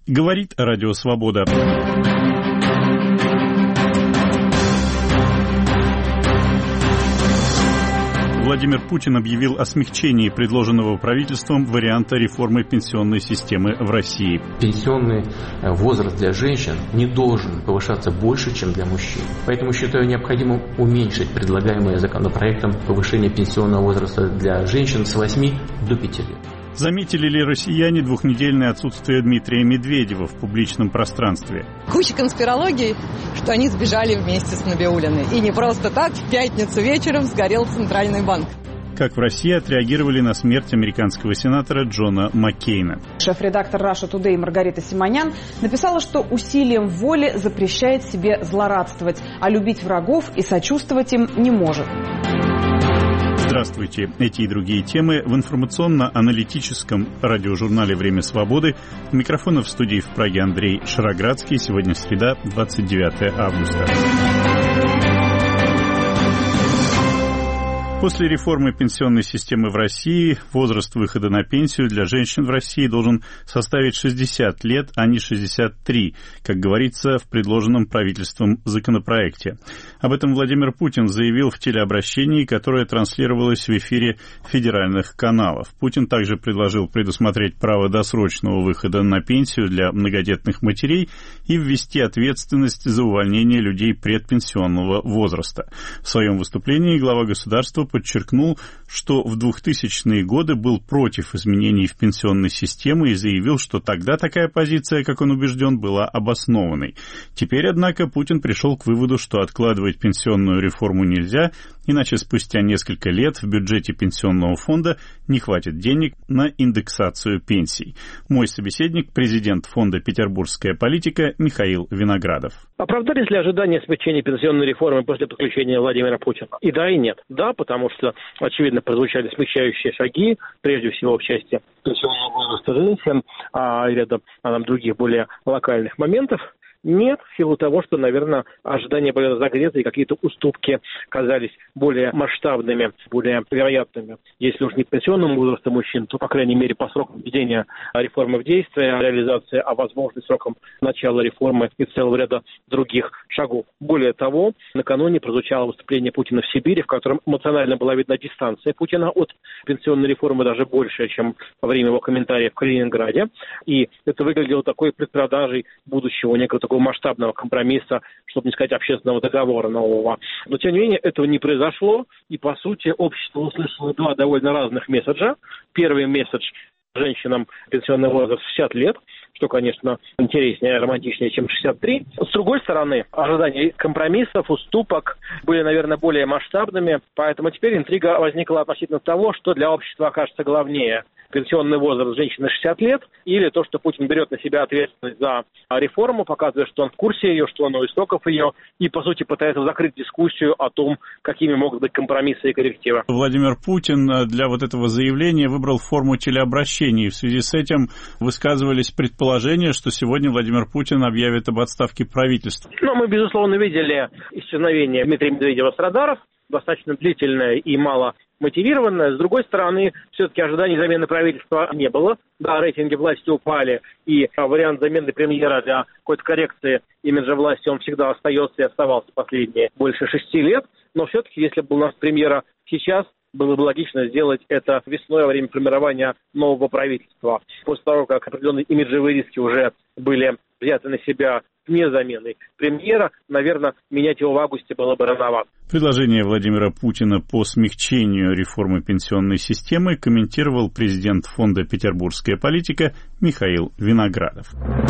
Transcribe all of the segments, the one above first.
Говорит Радио Свобода. Владимир Путин объявил о смягчении предложенного правительством варианта реформы пенсионной системы в России. Пенсионный возраст для женщин не должен повышаться больше, чем для мужчин. Поэтому считаю необходимым уменьшить предлагаемое законопроектом повышение пенсионного возраста для женщин с 8 до 5 лет. Заметили ли россияне двухнедельное отсутствие Дмитрия Медведева в публичном пространстве? Куча конспирологий, что они сбежали вместе с Набиуллиной. И не просто так, в пятницу вечером сгорел Центральный банк. Как в России отреагировали на смерть американского сенатора Джона Маккейна. Шеф-редактор Russia Today Маргарита Симонян написала, что усилием воли запрещает себе злорадствовать, а любить врагов и сочувствовать им не может. Здравствуйте. Эти и другие темы в информационно-аналитическом радиожурнале «Время свободы». У микрофона в студии в Праге Андрей Шароградский. Сегодня среда, 29 августа. После реформы пенсионной системы в России возраст выхода на пенсию для женщин в России должен составить 60 лет, а не 63, как говорится в предложенном правительством законопроекте. Об этом Владимир Путин заявил в телеобращении, которое транслировалось в эфире федеральных каналов. Путин также предложил предусмотреть право досрочного выхода на пенсию для многодетных матерей и ввести ответственность за увольнение людей предпенсионного возраста. В своем выступлении глава государства подчеркнул, что в 2000-е годы был против изменений в пенсионной системе и заявил, что тогда такая позиция, как он убежден, была обоснованной. Теперь, однако, Путин пришел к выводу, что откладывать пенсионную реформу нельзя, иначе спустя несколько лет в бюджете пенсионного фонда не хватит денег на индексацию пенсий. Мой собеседник, президент фонда «Петербургская политика» Михаил Виноградов. Оправдались ли ожидания смягчения пенсионной реформы после подключения Владимира Путина? И да, и нет. Да, потому что, очевидно, прозвучали смягчающие шаги, прежде всего в части пенсионного возраста женщин, и ряда других более локальных моментов. Нет, в силу того, что, наверное, ожидания были разогреты, и какие-то уступки казались более масштабными, более вероятными. Если уж не к пенсионному возрасту мужчин, то, по крайней мере, по срокам введения реформы в действие, реализации, а возможно, срокам начала реформы и целого ряда других шагов. Более того, накануне прозвучало выступление Путина в Сибири, в котором эмоционально была видна дистанция Путина от пенсионной реформы даже больше, чем во время его комментариев в Калининграде. И это выглядело такой предпродажей будущего некого такого масштабного компромисса, чтобы не сказать общественного договора нового. Но, тем не менее, этого не произошло, и, по сути, общество услышало два довольно разных месседжа. Первый месседж женщинам пенсионный возраст 60 лет, что, конечно, интереснее, романтичнее, чем 63. С другой стороны, ожидания компромиссов, уступок были, наверное, более масштабными, поэтому теперь интрига возникла относительно того, что для общества окажется главнее. Пенсионный возраст женщины 60 лет или то, что Путин берет на себя ответственность за реформу, показывая, что он в курсе ее, что он у истоков ее, и, по сути, пытается закрыть дискуссию о том, какими могут быть компромиссы и коррективы. Владимир Путин для вот этого заявления выбрал форму телеобращений. В связи с этим высказывались предположения, что сегодня Владимир Путин объявит об отставке правительства. Но мы, безусловно, видели исчезновение Дмитрия Медведева с радаров, достаточно длительное и мало мотивированная. С другой стороны, все-таки ожиданий замены правительства не было. Да, рейтинги власти упали, и вариант замены премьера для какой-то коррекции имиджа власти, он всегда остается и оставался последние больше 6 лет. Но все-таки, если бы у нас премьера сейчас, было бы логично сделать это весной во время формирования нового правительства. После того, как определенные имиджевые риски уже были взяты на себя вне замены премьера, наверное, менять его в августе было бы рановато. Предложение Владимира Путина по смягчению реформы пенсионной системы комментировал президент фонда «Петербургская политика» Михаил Виноградов.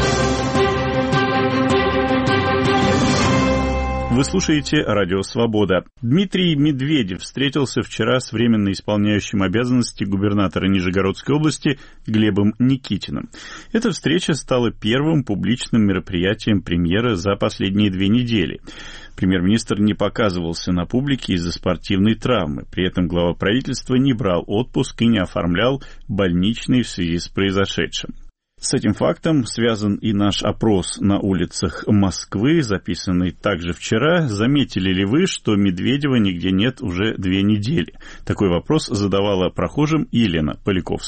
Вы слушаете Радио Свобода. Дмитрий Медведев встретился вчера с временно исполняющим обязанности губернатора Нижегородской области Глебом Никитиным. Эта встреча стала первым публичным мероприятием премьера за последние 2 недели. Премьер-министр не показывался на публике из-за спортивной травмы. При этом глава правительства не брал отпуск и не оформлял больничный в связи с произошедшим. С этим фактом связан и наш опрос на улицах Москвы, записанный также вчера. Заметили ли вы, что Медведева нигде нет уже 2 недели? Такой вопрос задавала прохожим Елена Поляковская.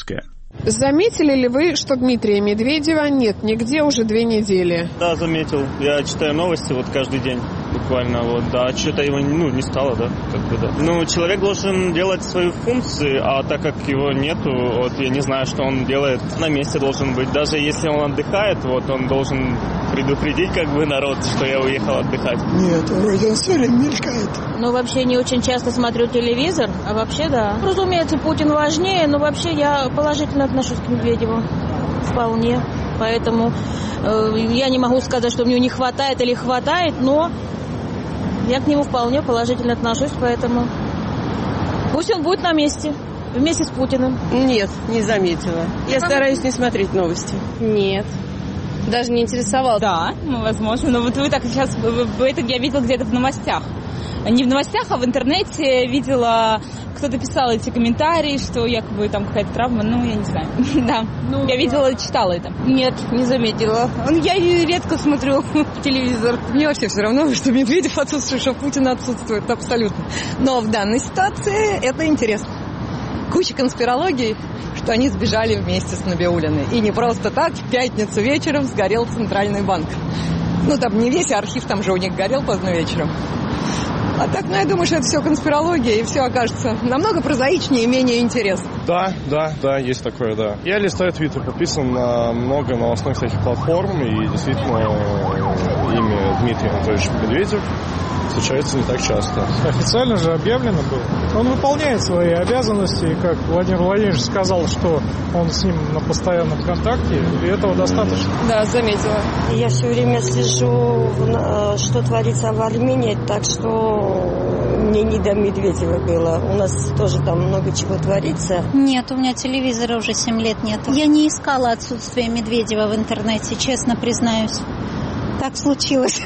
Заметили ли вы, что Дмитрия Медведева нет нигде уже 2 недели? Да, заметил. Я читаю новости каждый день буквально. Да, что-то его не стало, да. Человек должен делать свои функции, а так как его нету, я не знаю, что он делает. На месте должен быть. Даже если он отдыхает, он должен предупредить народ, что я уехал отдыхать. Нет, вроде он все время мелькает. Вообще не очень часто смотрю телевизор, а вообще да. Разумеется, Путин важнее, но вообще я положительно отношусь к Медведеву. Вполне. Поэтому я не могу сказать, что мне не хватает или хватает, но я к нему вполне положительно отношусь, поэтому пусть он будет на месте. Вместе с Путиным. Нет, не заметила. Я стараюсь не смотреть новости. Нет. Даже не интересовалась. Да, возможно. Но вы так сейчас... Это я видела где-то в новостях. Не в новостях, а в интернете видела... Кто-то писал эти комментарии, что якобы там какая-то травма. Я не знаю. Да. Я видела, читала это. Нет, не заметила. Я редко смотрю телевизор. Мне вообще все равно, что Медведев отсутствует, что Путин отсутствует. Абсолютно. Но в данной ситуации это интересно. Куча конспирологий, что они сбежали вместе с Набиуллиной. И не просто так, в пятницу вечером сгорел Центральный банк. Там не весь архив, там же у них горел поздно вечером. А так, я думаю, что это все конспирология, и все окажется намного прозаичнее и менее интересно. Да, есть такое, да. Я листаю Твиттер, подписан на много новостных всяких платформ, и действительно имя Дмитрий Анатольевич Медведев встречается не так часто. Официально же объявлено было. Он выполняет свои обязанности, и как Владимир Владимирович сказал, что он с ним на постоянном контакте, и этого достаточно. Да, заметила. Я все время слежу, что творится в Армении, так что мне не до Медведева было. У нас тоже там много чего творится. Нет, у меня телевизора уже 7 лет нет. Я не искала отсутствие Медведева в интернете, честно признаюсь. Так случилось.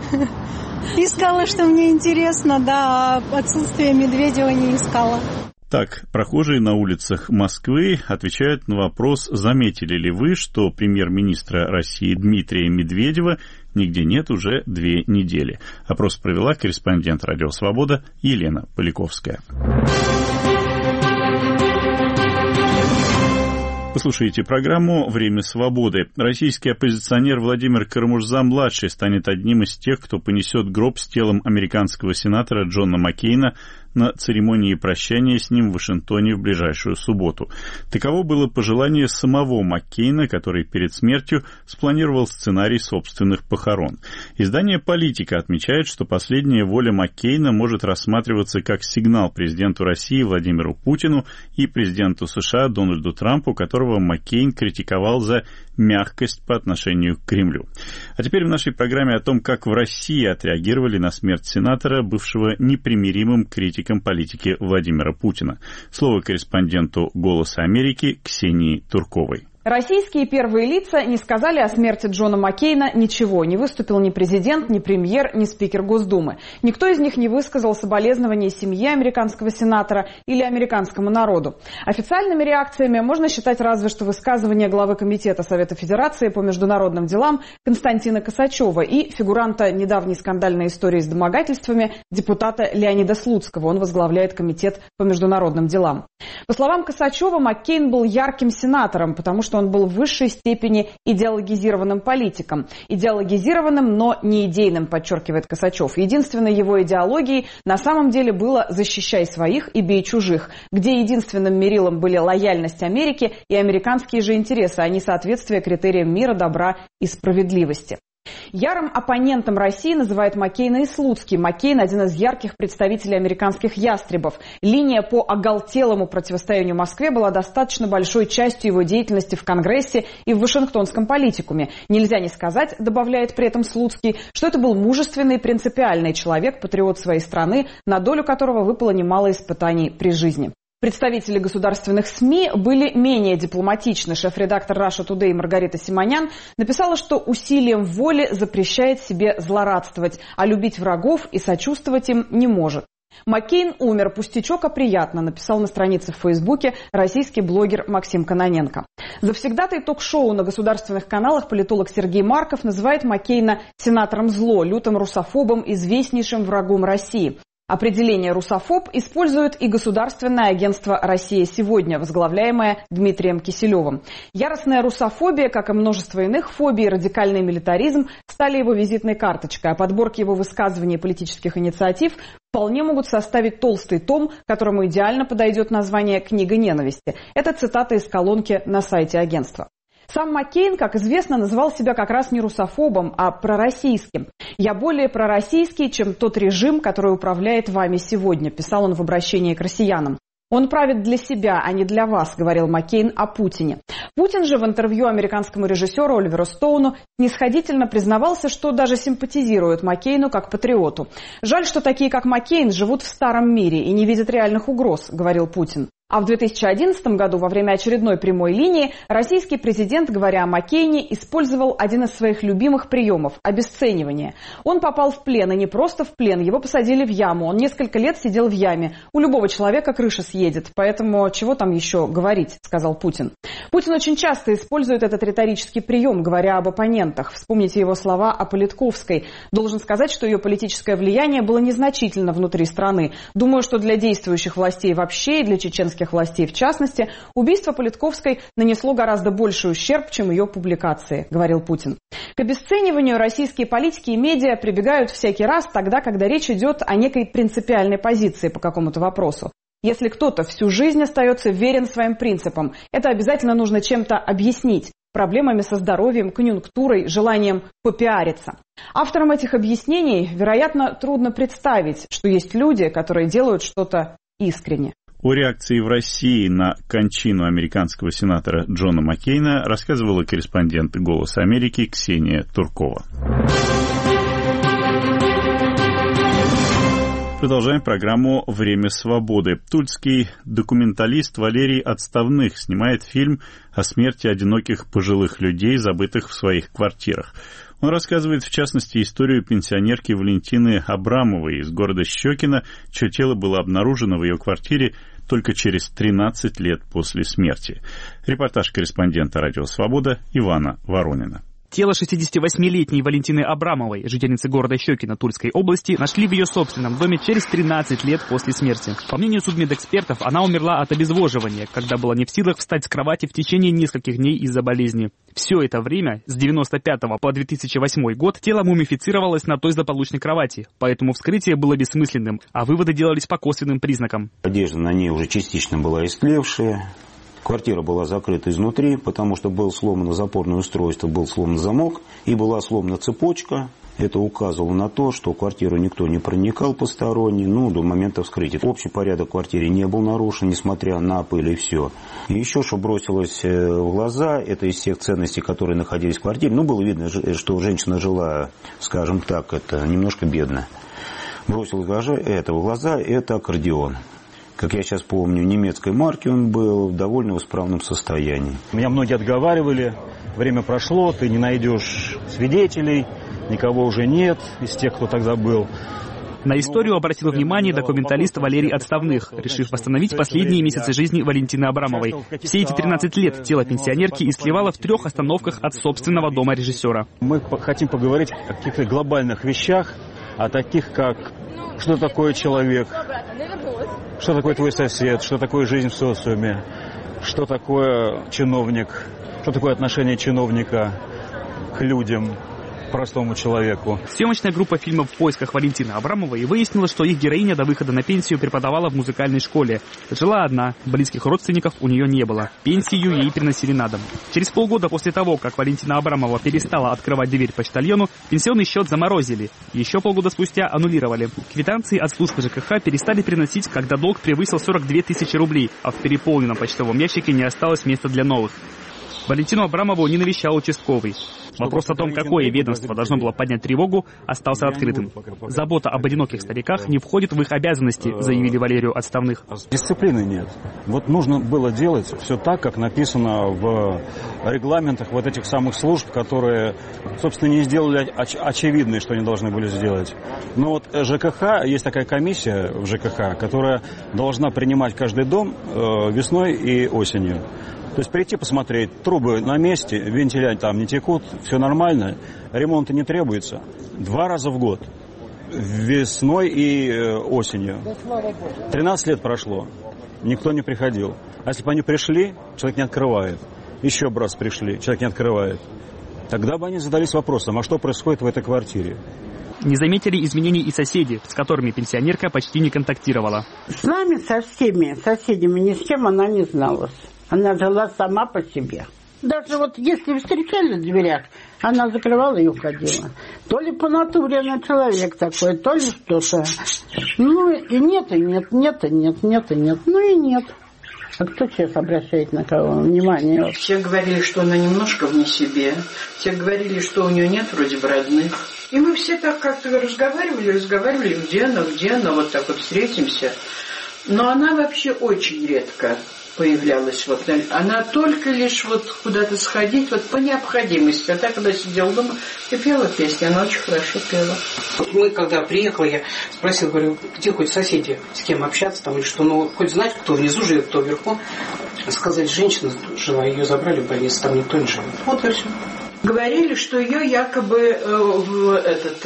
Искала, что мне интересно, да, а отсутствие Медведева не искала. Так, прохожие на улицах Москвы отвечают на вопрос, заметили ли вы, что премьер-министра России Дмитрия Медведева нигде нет уже 2 недели. Опрос провела корреспондент «Радио Свобода» Елена Поляковская. Вы слушаете программу «Время свободы». Российский оппозиционер Владимир Карамурза-младший станет одним из тех, кто понесет гроб с телом американского сенатора Джона Маккейна на церемонии прощания с ним в Вашингтоне в ближайшую субботу. Таково было пожелание самого Маккейна, который перед смертью спланировал сценарий собственных похорон. Издание «Политика» отмечает, что последняя воля Маккейна может рассматриваться как сигнал президенту России Владимиру Путину и президенту США Дональду Трампу, которого Маккейн критиковал за мягкость по отношению к Кремлю. А теперь в нашей программе о том, как в России отреагировали на смерть сенатора, бывшего непримиримым критиком политики Владимира Путина. Слово корреспонденту «Голоса Америки» Ксении Турковой. Российские первые лица не сказали о смерти Джона Маккейна ничего. Не выступил ни президент, ни премьер, ни спикер Госдумы. Никто из них не высказал соболезнования семье американского сенатора или американскому народу. Официальными реакциями можно считать разве что высказывание главы Комитета Совета Федерации по международным делам Константина Косачева и фигуранта недавней скандальной истории с домогательствами депутата Леонида Слуцкого. Он возглавляет Комитет по международным делам. По словам Косачева, Маккейн был ярким сенатором, потому что он был в высшей степени идеологизированным политиком. Идеологизированным, но не идейным, подчеркивает Косачев. Единственной его идеологией на самом деле было «защищай своих и бей чужих», где единственным мерилом были лояльность Америке и американские же интересы, а не соответствие критериям мира, добра и справедливости. Ярым оппонентом России называет Маккейна и Слуцкий. Маккейн – один из ярких представителей американских ястребов. Линия по оголтелому противостоянию Москве была достаточно большой частью его деятельности в Конгрессе и в Вашингтонском политикуме. Нельзя не сказать, добавляет при этом Слуцкий, что это был мужественный и принципиальный человек, патриот своей страны, на долю которого выпало немало испытаний при жизни. Представители государственных СМИ были менее дипломатичны. Шеф-редактор Russia Today Маргарита Симонян написала, что усилием воли запрещает себе злорадствовать, а любить врагов и сочувствовать им не может. Маккейн умер, пустячок, а приятно, написал на странице в Фейсбуке российский блогер Максим Кононенко. Завсегдатай ток-шоу на государственных каналах политолог Сергей Марков называет Маккейна сенатором зло, лютым русофобом, известнейшим врагом России. Определение «русофоб» использует и Государственное агентство «Россия сегодня», возглавляемое Дмитрием Киселевым. Яростная русофобия, как и множество иных фобий, радикальный милитаризм стали его визитной карточкой, а подборки его высказываний и политических инициатив вполне могут составить толстый том, которому идеально подойдет название «Книга ненависти». Это цитата из колонки на сайте агентства. Сам Маккейн, как известно, называл себя как раз не русофобом, а пророссийским. «Я более пророссийский, чем тот режим, который управляет вами сегодня», писал он в обращении к россиянам. «Он правит для себя, а не для вас», — говорил Маккейн о Путине. Путин же в интервью американскому режиссеру Оливеру Стоуну снисходительно признавался, что даже симпатизирует Маккейну как патриоту. «Жаль, что такие, как Маккейн, живут в старом мире и не видят реальных угроз», — говорил Путин. А в 2011 году во время очередной прямой линии российский президент, говоря о Маккейне, использовал один из своих любимых приемов – обесценивание. Он попал в плен, и не просто в плен, его посадили в яму. Он несколько лет сидел в яме. У любого человека крыша съедет, поэтому чего там еще говорить, сказал Путин. Путин очень часто использует этот риторический прием, говоря об оппонентах. Вспомните его слова о Политковской. Должен сказать, что ее политическое влияние было незначительно внутри страны. Думаю, что для действующих властей вообще и для чеченских властей в частности, убийство Политковской нанесло гораздо больший ущерб, чем ее публикации, говорил Путин. К обесцениванию российские политики и медиа прибегают всякий раз тогда, когда речь идет о некой принципиальной позиции по какому-то вопросу. Если кто-то всю жизнь остается верен своим принципам, это обязательно нужно чем-то объяснить. Проблемами со здоровьем, конъюнктурой, желанием попиариться. Авторам этих объяснений, вероятно, трудно представить, что есть люди, которые делают что-то искренне. О реакции в России на кончину американского сенатора Джона Маккейна рассказывала корреспондент «Голоса Америки» Ксения Туркова. Продолжаем программу «Время свободы». Тульский документалист Валерий Отставных снимает фильм о смерти одиноких пожилых людей, забытых в своих квартирах. Он рассказывает, в частности, историю пенсионерки Валентины Абрамовой из города Щекино, чье тело было обнаружено в ее квартире только через 13 лет после смерти. Репортаж корреспондента «Радио Свобода» Ивана Воронина. Тело 68-летней Валентины Абрамовой, жительницы города Щекино Тульской области, нашли в ее собственном доме через 13 лет после смерти. По мнению судмедэкспертов, она умерла от обезвоживания, когда была не в силах встать с кровати в течение нескольких дней из-за болезни. Все это время, с 1995 по 2008 год, тело мумифицировалось на той злополучной кровати, поэтому вскрытие было бессмысленным, а выводы делались по косвенным признакам. Одежда на ней уже частично была истлевшая. Квартира была закрыта изнутри, потому что было сломано запорное устройство, был сломан замок и была сломана цепочка. Это указывало на то, что в квартиру никто не проникал посторонний, до момента вскрытия. Общий порядок в квартире не был нарушен, несмотря на пыль и все. И еще, что бросилось в глаза, это из всех ценностей, которые находились в квартире. Было видно, что женщина жила, скажем так, это немножко бедно. Бросилось в глаза это аккордеон. Как я сейчас помню, немецкой марки он был в довольно исправном состоянии. Меня многие отговаривали, время прошло, ты не найдешь свидетелей, никого уже нет из тех, кто тогда был. На историю обратил внимание документалист Валерий Отставных, решив восстановить последние месяцы жизни Валентины Абрамовой. Все эти 13 лет тело пенсионерки истлевало в 3 остановках от собственного дома режиссера. Мы хотим поговорить о каких-то глобальных вещах, о таких как что такое человек, что такое твой сосед, что такое жизнь в социуме, что такое чиновник, что такое отношение чиновника к людям, простому человеку. Съемочная группа фильма «В поисках Валентины Абрамовой» выяснила, что их героиня до выхода на пенсию преподавала в музыкальной школе. Жила одна, близких родственников у нее не было. Пенсию ей приносили на дом. Через полгода после того, как Валентина Абрамова перестала открывать дверь почтальону, пенсионный счет заморозили. Еще полгода спустя аннулировали. Квитанции от службы ЖКХ перестали приносить, когда долг превысил 42 тысячи рублей, а в переполненном почтовом ящике не осталось места для новых. Валентину Абрамову не навещал участковый. Вопрос о том, какое ведомство должно было поднять тревогу, остался открытым. Забота об одиноких стариках не входит в их обязанности, заявили Валерию Отставных. Дисциплины нет. Нужно было делать все так, как написано в регламентах этих самых служб, которые, собственно, не сделали очевидное, что они должны были сделать. Но ЖКХ, есть такая комиссия в ЖКХ, которая должна принимать каждый дом весной и осенью. То есть прийти посмотреть, трубы на месте, вентиля там не текут, все нормально, ремонта не требуется. 2 раза в год. весной и осенью. 13 лет прошло, никто не приходил. А если бы они пришли, человек не открывает. Еще раз пришли, человек не открывает. Тогда бы они задались вопросом, а что происходит в этой квартире? Не заметили изменений и соседи, с которыми пенсионерка почти не контактировала. С нами, со всеми соседями, ни с кем она не зналась. Она жила сама по себе. Даже вот если встречали в дверях, она закрывала и уходила. То ли по натуре она человек такой, то ли что-то. Ну и нет, и нет, нет, и нет, нет, и нет. Ну и нет. А кто сейчас обращает на кого внимание? Все говорили, что она немножко вне себе. Все говорили, что у нее нет вроде бы родных. И мы все так как-то разговаривали, где она, вот так вот встретимся. Но она вообще очень редко появлялась. Вот, она только лишь вот куда-то сходить вот по необходимости. А так, когда сидела дома и пела песни, она очень хорошо пела. Мы, когда приехала, я спросила, говорю, где хоть соседи, с кем общаться там или что, ну, хоть знать, кто внизу живет, кто вверху. Сказали, женщина жила, ее забрали в больницу, там никто не живет. Вот и все. Говорили, что ее якобы в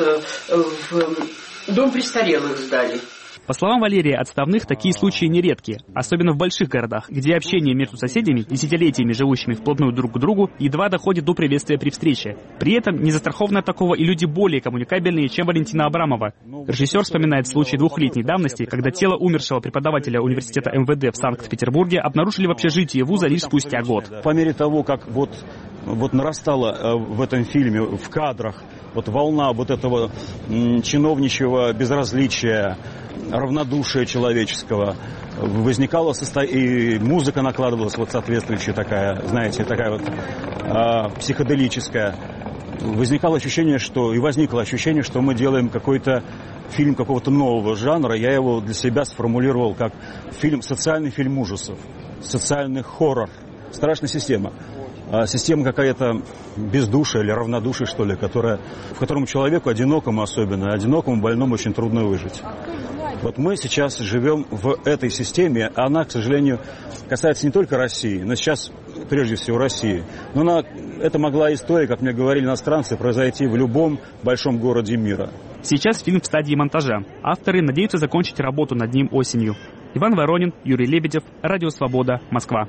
дом престарелых сдали. По словам Валерии, отставных такие случаи нередки, особенно в больших городах, где общение между соседями, десятилетиями живущими вплотную друг к другу, едва доходит до приветствия при встрече. При этом не застрахованы от такого и люди более коммуникабельные, чем Валентина Абрамова. Режиссер вспоминает случай 2-летней давности, когда тело умершего преподавателя университета МВД в Санкт-Петербурге обнаружили в общежитии вуза лишь спустя год. По мере того, как вот нарастала в этом фильме, в кадрах, вот волна вот этого чиновничьего безразличия, равнодушия человеческого, возникала и музыка накладывалась вот соответствующая такая, знаете, такая вот психоделическая. Возникло ощущение, что мы делаем какой-то фильм какого-то нового жанра. Я его для себя сформулировал как социальный фильм ужасов, социальный хоррор, страшная система. Система какая-то бездушия или равнодушия, что ли, в котором человеку, одинокому особенно, одинокому больному очень трудно выжить. Вот мы сейчас живем в этой системе, она, к сожалению, касается не только России, но сейчас прежде всего России. Но это могла история, как мне говорили иностранцы, произойти в любом большом городе мира. Сейчас фильм в стадии монтажа. Авторы надеются закончить работу над ним осенью. Иван Воронин, Юрий Лебедев, Радио Свобода, Москва.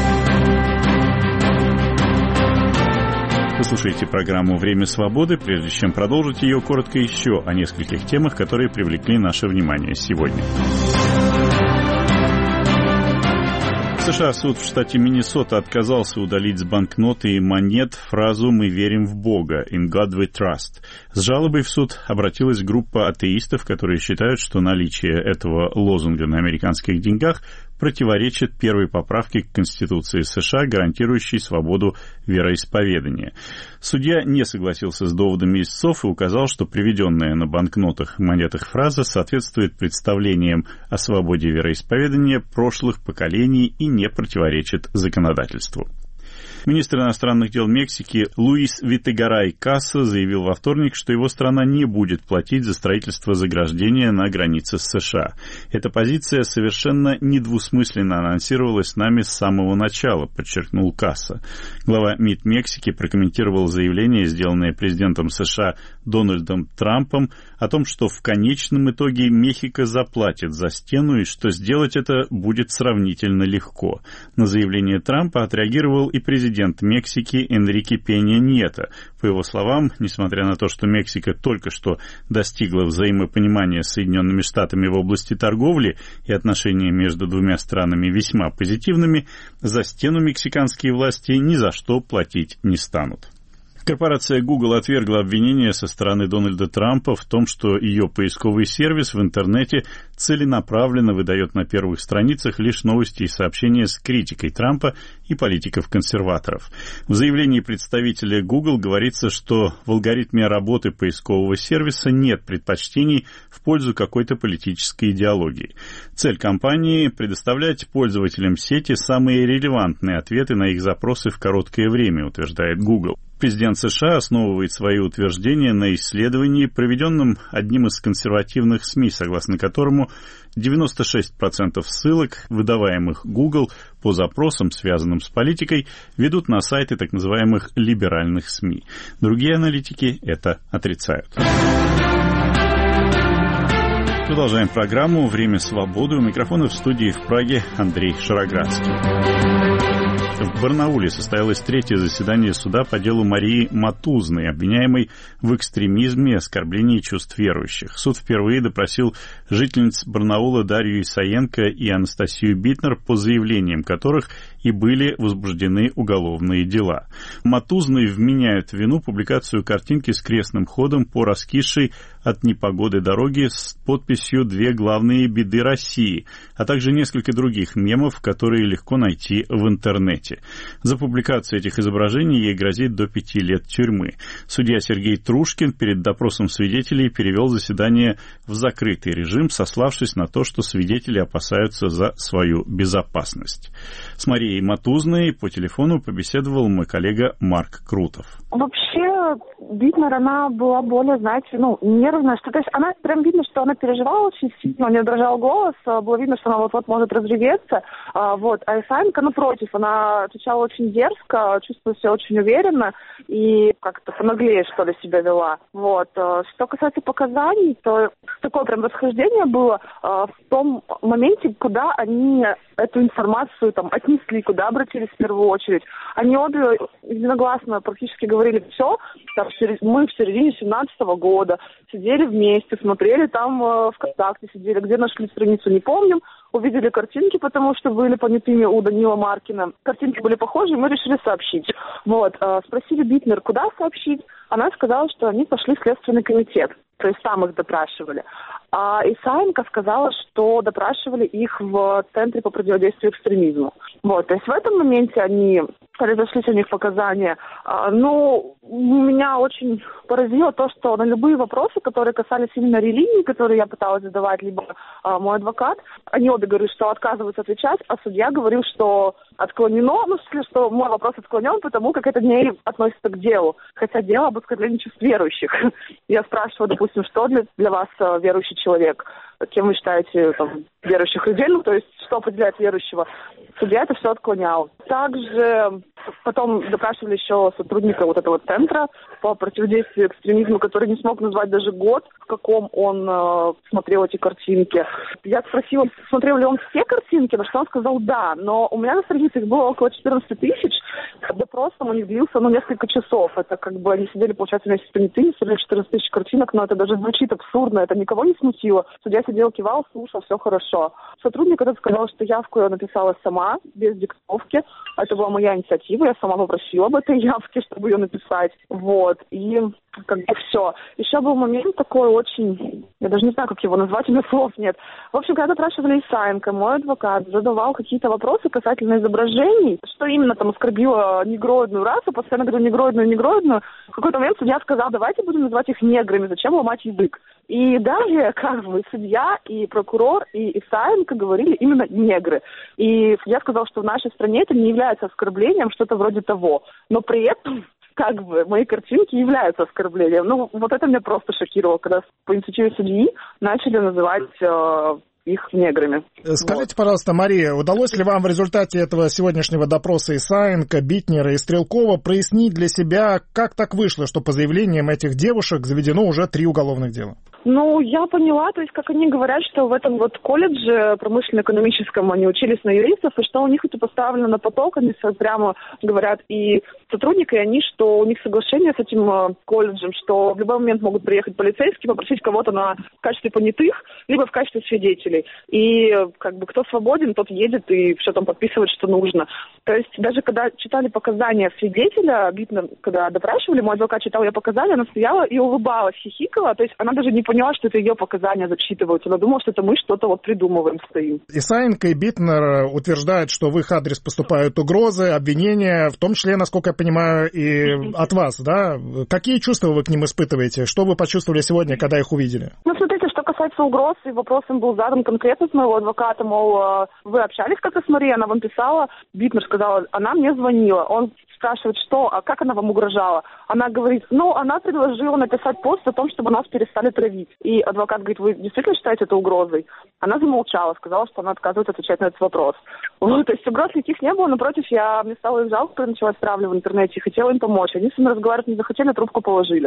Вы слушаете программу «Время свободы». Прежде чем продолжить ее, коротко еще о нескольких темах, которые привлекли наше внимание сегодня. В США суд в штате Миннесота отказался удалить с банкноты и монет фразу «Мы верим в Бога» «In God we trust». С жалобой в суд обратилась группа атеистов, которые считают, что наличие этого лозунга на американских деньгах противоречит первой поправке к Конституции США, гарантирующей свободу вероисповедания. Судья не согласился с доводами истцов и указал, что приведенная на банкнотах и монетах фраза соответствует представлениям о свободе вероисповедания прошлых поколений и не противоречит законодательству. Министр иностранных дел Мексики Луис Витегарай Касса заявил во вторник, что его страна не будет платить за строительство заграждения на границе с США. Эта позиция совершенно недвусмысленно анонсировалась нами с самого начала, подчеркнул Касса. Глава МИД Мексики прокомментировал заявление, сделанное президентом США Дональдом Трампом, о том, что в конечном итоге Мехико заплатит за стену и что сделать это будет сравнительно легко. На заявление Трампа отреагировал и президент Мексики Энрике Пенья Нието. По его словам, несмотря на то, что Мексика только что достигла взаимопонимания с Соединенными Штатами в области торговли и отношения между двумя странами весьма позитивными, за стену мексиканские власти ни за что платить не станут. Корпорация Google отвергла обвинения со стороны Дональда Трампа в том, что ее поисковый сервис в интернете целенаправленно выдает на первых страницах лишь новости и сообщения с критикой Трампа и политиков-консерваторов. В заявлении представителя Google говорится, что в алгоритме работы поискового сервиса нет предпочтений в пользу какой-то политической идеологии. Цель компании – предоставлять пользователям сети самые релевантные ответы на их запросы в короткое время, утверждает Google. Президент США основывает свои утверждения на исследовании, проведенном одним из консервативных СМИ, согласно которому 96% ссылок, выдаваемых Google по запросам, связанным с политикой, ведут на сайты так называемых либеральных СМИ. Другие аналитики это отрицают. Продолжаем программу «Время свободы». У микрофона в студии в Праге Андрей Шароградский. В Барнауле состоялось третье заседание суда по делу Марии Матузной, обвиняемой в экстремизме и оскорблении чувств верующих. Суд впервые допросил жительниц Барнаула Дарью Исаенко и Анастасию Битнер, по заявлениям которых и были возбуждены уголовные дела. Матузной вменяют в вину публикацию картинки с крестным ходом по раскисшей от непогоды дороге с подписью «Две главные беды России», а также несколько других мемов, которые легко найти в интернете. За публикацию этих изображений ей грозит до 5 лет тюрьмы. Судья Сергей Трушкин перед допросом свидетелей перевел заседание в закрытый режим, сославшись на то, что свидетели опасаются за свою безопасность. С Марией Матузной по телефону побеседовал мой коллега Марк Крутов. Вообще, Битнер, она была более, знаете, нервная. То есть она прям видно, что она переживала очень сильно, у нее дрожал голос, было видно, что она вот-вот может разреветься. А Исаенко, напротив, она отвечала очень дерзко, чувствовала себя очень уверенно и как-то понаглее, что ли, себя вела. Что касается показаний, то такое прям расхождение было в том моменте, куда они эту информацию отнесли, куда обратились в первую очередь. Они обе единогласно практически говорили все. Мы в середине 17-го года сидели вместе, смотрели там ВКонтакте, сидели, где нашли страницу, не помним. Увидели картинки, потому что были понятыми у Данила Маркина. Картинки были похожи, и мы решили сообщить. Спросили Битнер, куда сообщить. Она сказала, что они пошли в Следственный комитет. То есть там их допрашивали. А Исаенко сказала, что допрашивали их в Центре по противодействию экстремизму. То есть в этом моменте они разошлись, у них показания. Меня очень поразило то, что на любые вопросы, которые касались именно религии, которые я пыталась задавать, либо мой адвокат, они обе говорили, что отказываются отвечать, а судья говорил, что отклонено, что мой вопрос отклонен, потому как это не относится к делу. Хотя дело об оскорблении чувств верующих. Я спрашивала, допустим, что для вас верующий человек? Кем вы считаете верующих людей? То есть, что определяет верующего? Судья это все отклонял. Также потом допрашивали еще сотрудника этого центра по противодействию экстремизму, который не смог назвать даже год, в каком он смотрел эти картинки. Я спросила, смотрел ли он все картинки, на что он сказал да, но у меня на странице их было около 14 тысяч. Допрос у них длился несколько часов. Это они сидели, получается, вместе с понятыми, смотрели 14 тысяч картинок, но это даже звучит абсурдно, это никого не смутило. Судья сидел, кивал, слушал, все хорошо. Сотрудник этот сказал, что явку я написала сама, без диктовки. Это была моя инициатива, я сама попросила об этой явке, чтобы ее написать. И все. Еще был момент такой очень, я даже не знаю, как его назвать, у меня слов нет. В общем, когда допрашивали Исаенко, мой адвокат задавал какие-то вопросы касательно изображений, что именно оскорбило негроидную расу, постоянно говорю негроидную. В какой-то момент судья сказал, давайте будем называть их неграми, зачем ломать язык. И далее, судья и прокурор и Исаенко говорили именно негры. И судья сказал, что в нашей стране это не является оскорблением, что-то вроде того. Но при этом мои картинки являются оскорблением. Это меня просто шокировало, когда по инициативе судьи начали называть их неграми. Скажите, пожалуйста, Мария, удалось ли вам в результате этого сегодняшнего допроса Исаенко, Битнера и Стрелкова прояснить для себя, как так вышло, что по заявлениям этих девушек заведено уже 3 уголовных дела? Я поняла, то есть, как они говорят, что в этом колледже промышленно-экономическом они учились на юристов, и что у них это поставлено на поток, они прямо говорят и сотрудники, и они, что у них соглашение с этим колледжем, что в любой момент могут приехать полицейские, попросить кого-то в качестве понятых, либо в качестве свидетелей. И кто свободен, тот едет и все там подписывает, что нужно. То есть, даже когда читали показания свидетеля, Битнер, когда допрашивали, мой адвокат читал ее показания, она стояла и улыбалась, хихикала, то есть она даже не поняла, что это ее показания зачитываются. Она думала, что это мы что-то придумываем, стоим. Исаенко и Битнер утверждают, что в их адрес поступают угрозы, обвинения, в том числе, насколько я понимаю, и от вас, да? Какие чувства вы к ним испытываете? Что вы почувствовали сегодня, когда их увидели? Смотрите, что касается угроз, и вопрос им был задан конкретно с моего адвоката, мол, вы общались как-то с Марией, она вам писала, Битнер сказала, она мне звонила, он спрашивает, как она вам угрожала. Она говорит, она предложила написать пост о том, чтобы нас перестали травить. И адвокат говорит, вы действительно считаете это угрозой? Она замолчала, сказала, что она отказывается отвечать на этот вопрос. То есть угроз никаких не было, напротив, мне стало их жалко, когда началась травля в интернете, и хотела им помочь. Они с ними разговаривать не захотели, трубку положили.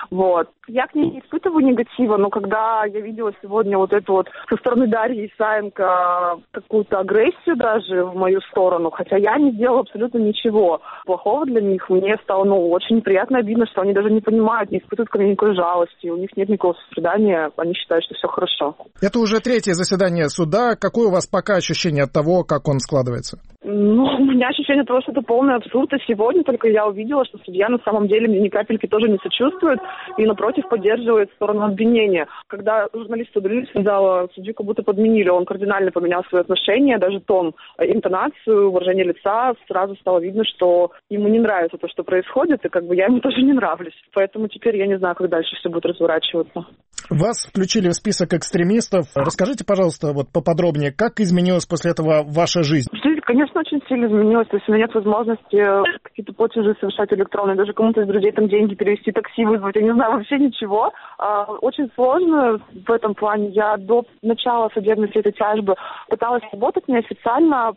Вот. Я к ней не испытываю негатива, но когда я видела сегодня вот эту вот со стороны Дарьи Исаенко какую-то агрессию даже в мою сторону, хотя я не сделала абсолютно ничего плохого для них, мне стало, очень неприятно, обидно, что они даже не понимают, не испытывают ко мне никакой жалости, у них нет никакого сострадания, они считают, что все хорошо. Это уже третье заседание суда. Какое у вас пока ощущение от того, как он складывается? У меня ощущение того, что это полный абсурд, и сегодня только я увидела, что судья на самом деле мне ни капельки тоже не сочувствует и, напротив, поддерживает сторону обвинения. Когда журналисты удалились из зала, судью как будто подменили, он кардинально поменял свои отношения, даже тон, интонацию, выражение лица, сразу стало видно, что ему не нравится то, что происходит, и я ему тоже не нравлюсь. Поэтому теперь я не знаю, как дальше все будет разворачиваться. Вас включили в список экстремистов. Расскажите, пожалуйста, поподробнее, как изменилась после этого ваша жизнь? Жизнь, конечно, очень сильно изменилась. То есть у меня нет возможности какие-то платежи совершать электронные, даже кому-то из друзей там деньги перевести, такси вызвать, я не знаю вообще ничего. Очень сложно в этом плане. Я до начала судебной всей этой тяжбы пыталась работать неофициально,